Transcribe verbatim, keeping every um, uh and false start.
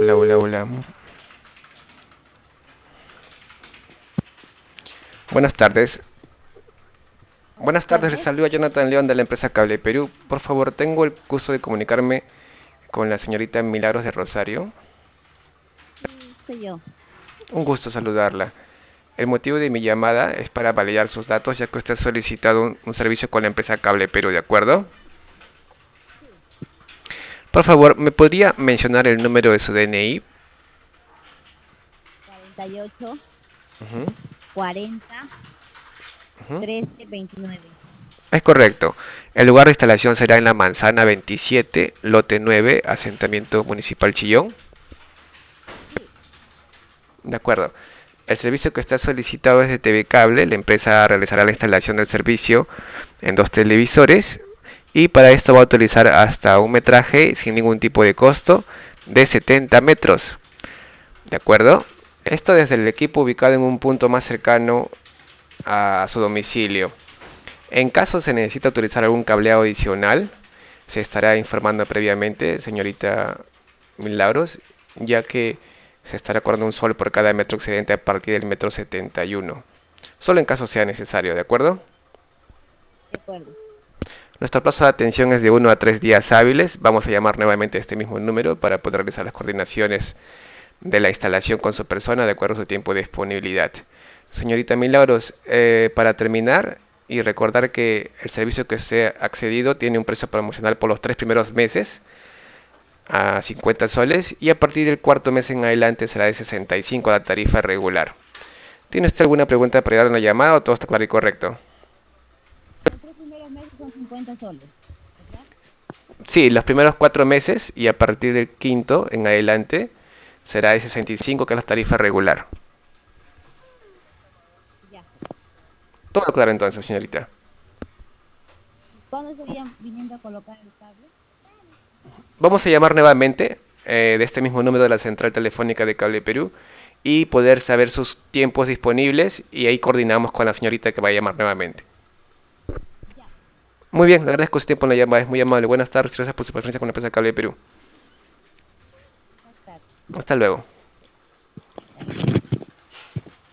Hola, hola, hola. Buenas tardes. Buenas Buenas tardes, les tardes. saluda Jonathan León de la empresa Cable Perú. Por favor, tengo el gusto de comunicarme con la señorita Milagros de Rosario. Sí, soy yo. Un gusto saludarla. El motivo de mi llamada es para validar sus datos, ya que usted ha solicitado un, un servicio con la empresa Cable Perú, ¿de acuerdo? Sí. Por favor, ¿me podría mencionar el número de su D N I? cuarenta y ocho, Ujú, cuarenta, ujú. trece, veintinueve. Es correcto. El lugar de instalación será en la manzana veintisiete, lote nueve, asentamiento municipal Chillón. Sí. De acuerdo. El servicio que está solicitado es de T V Cable. La empresa realizará la instalación del servicio en dos televisores y para esto va a utilizar hasta un metraje sin ningún tipo de costo de setenta metros. ¿De acuerdo? Esto desde el equipo ubicado en un punto más cercano a su domicilio. En caso se necesita utilizar algún cableado adicional, se estará informando previamente, señorita Milagros, ya que se estará cobrando un sol por cada metro excedente a partir del metro setenta y uno. Solo en caso sea necesario, ¿de acuerdo? De acuerdo. Nuestro plazo de atención es de uno a tres días hábiles. Vamos a llamar nuevamente a este mismo número para poder realizar las coordinaciones de la instalación con su persona de acuerdo a su tiempo de disponibilidad. Señorita Milagros, eh, para terminar y recordar que el servicio que usted ha accedido tiene un precio promocional por los tres primeros meses a cincuenta soles y a partir del cuarto mes en adelante será de sesenta y cinco la tarifa regular. ¿Tiene usted alguna pregunta para dar una llamada o todo está claro y correcto? Los tres primeros meses son cincuenta soles, ¿verdad? Sí, los primeros cuatro meses y a partir del quinto en adelante será de sesenta y cinco que es la tarifa regular. Ya. Todo claro entonces, señorita. ¿Y cuándo estarían viniendo a colocar el cable? Vamos a llamar nuevamente eh, de este mismo número de la central telefónica de Cable Perú y poder saber sus tiempos disponibles y ahí coordinamos con la señorita que va a llamar nuevamente. Ya. Muy bien, le agradezco su tiempo en la llamada, es muy amable. Buenas tardes, gracias por su preferencia con la empresa Cable Perú. Buenas tardes. Hasta luego.